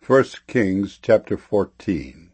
1 Kings chapter 14.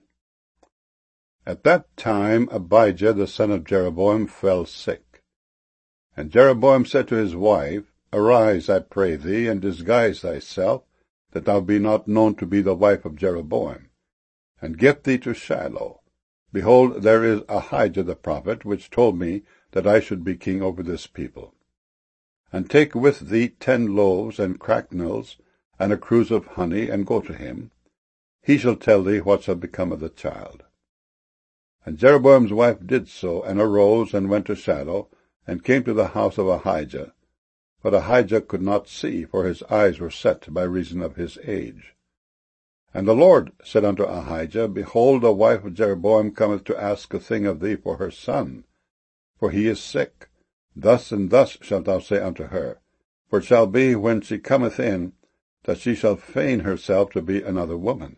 At that time Abijah the son of Jeroboam fell sick. And Jeroboam said to his wife, Arise, I pray thee, and disguise thyself, that thou be not known to be the wife of Jeroboam, and get thee to Shiloh. Behold, there is Ahijah the prophet, which told me that I should be king over this people. And take with thee 10 loaves and cracknels, and a cruse of honey, and go to him. He shall tell thee what shall become of the child. And Jeroboam's wife did so, and arose, and went to Shiloh, and came to the house of Ahijah. But Ahijah could not see, for his eyes were set by reason of his age. And the Lord said unto Ahijah, Behold, the wife of Jeroboam cometh to ask a thing of thee for her son, for he is sick. Thus and thus shalt thou say unto her, for it shall be, when she cometh in, that she shall feign herself to be another woman.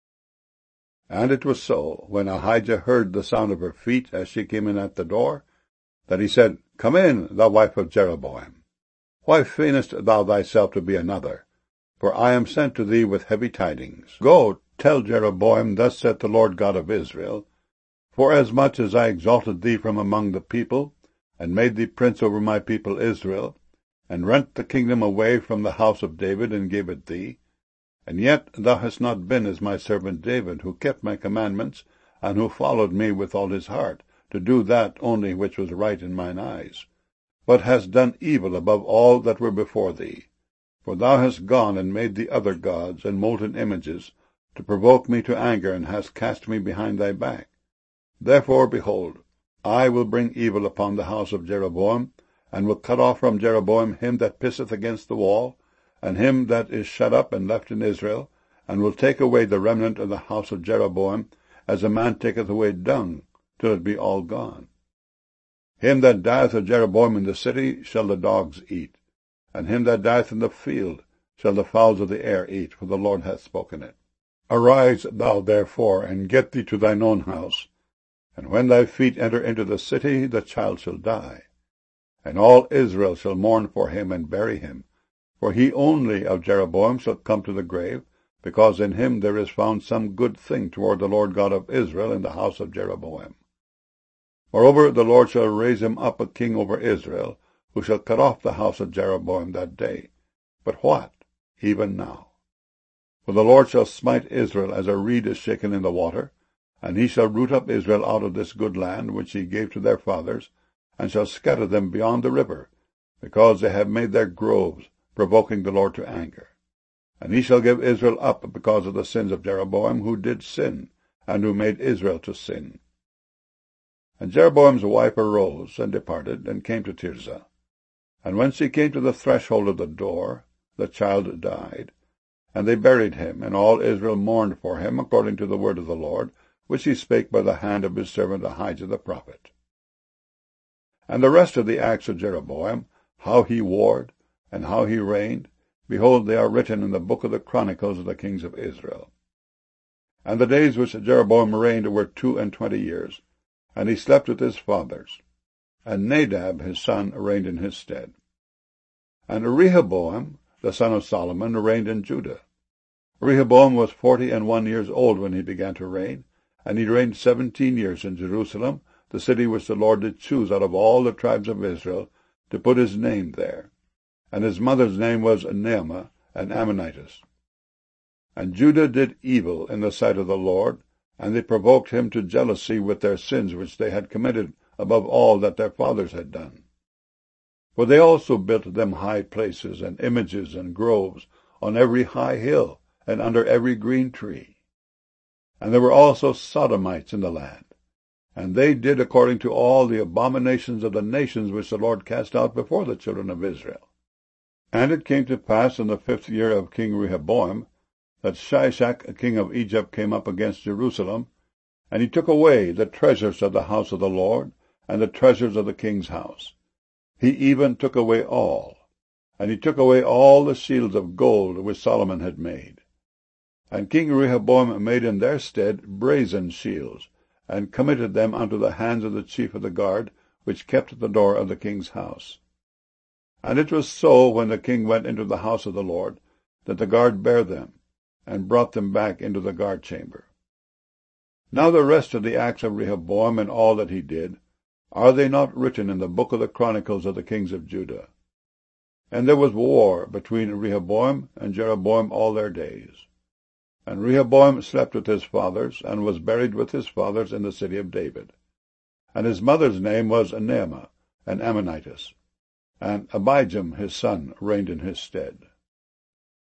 And it was so, when Ahijah heard the sound of her feet as she came in at the door, that he said, Come in, thou wife of Jeroboam. Why feignest thou thyself to be another? For I am sent to thee with heavy tidings. Go, tell Jeroboam, Thus saith the Lord God of Israel, Forasmuch as I exalted thee from among the people, and made thee prince over my people Israel, and rent the kingdom away from the house of David, and gave it thee, and yet thou hast not been as my servant David, who kept my commandments, and who followed me with all his heart, to do that only which was right in mine eyes, but hast done evil above all that were before thee. For thou hast gone and made thee other gods, and molten images, to provoke me to anger, and hast cast me behind thy back. Therefore, behold, I will bring evil upon the house of Jeroboam, and will cut off from Jeroboam him that pisseth against the wall, and him that is shut up and left in Israel, and will take away the remnant of the house of Jeroboam, as a man taketh away dung, till it be all gone. Him that dieth of Jeroboam in the city shall the dogs eat, and him that dieth in the field shall the fowls of the air eat, for the Lord hath spoken it. Arise thou therefore, and get thee to thine own house, and when thy feet enter into the city, the child shall die. And all Israel shall mourn for him, and bury him. For he only of Jeroboam shall come to the grave, because in him there is found some good thing toward the Lord God of Israel in the house of Jeroboam. Moreover, the Lord shall raise him up a king over Israel, who shall cut off the house of Jeroboam that day. But what? Even now. For the Lord shall smite Israel as a reed is shaken in the water, and he shall root up Israel out of this good land which he gave to their fathers, and shall scatter them beyond the river, because they have made their groves, provoking the Lord to anger. And he shall give Israel up because of the sins of Jeroboam, who did sin, and who made Israel to sin. And Jeroboam's wife arose, and departed, and came to Tirzah. And when she came to the threshold of the door, the child died. And they buried him, and all Israel mourned for him, according to the word of the Lord, which he spake by the hand of his servant Ahijah the prophet. And the rest of the acts of Jeroboam, how he warred, and how he reigned, behold, they are written in the book of the Chronicles of the kings of Israel. And the days which Jeroboam reigned were 22 years, and he slept with his fathers. And Nadab his son reigned in his stead. And Rehoboam, the son of Solomon, reigned in Judah. Rehoboam was 41 years old when he began to reign, and he reigned 17 years in Jerusalem, the city which the Lord did choose out of all the tribes of Israel, to put his name there. And his mother's name was Naamah, an Ammonitess. And Judah did evil in the sight of the Lord, and they provoked him to jealousy with their sins which they had committed above all that their fathers had done. For they also built them high places, and images, and groves, on every high hill, and under every green tree. And there were also Sodomites in the land. And they did according to all the abominations of the nations which the Lord cast out before the children of Israel. And it came to pass in the 5th year of King Rehoboam, that Shishak king of Egypt came up against Jerusalem, and he took away the treasures of the house of the Lord, and the treasures of the king's house. He even took away all, and he took away all the shields of gold which Solomon had made. And King Rehoboam made in their stead brazen shields, and committed them unto the hands of the chief of the guard, which kept at the door of the king's house. And it was so, when the king went into the house of the Lord, that the guard bare them. and brought them back into the guard chamber. Now the rest of the acts of Rehoboam and all that he did, are they not written in the book of the Chronicles of the kings of Judah? And there was war between Rehoboam and Jeroboam all their days. And Rehoboam slept with his fathers, and was buried with his fathers in the city of David. And his mother's name was Naamah, an Ammonitess. And Abijam his son reigned in his stead.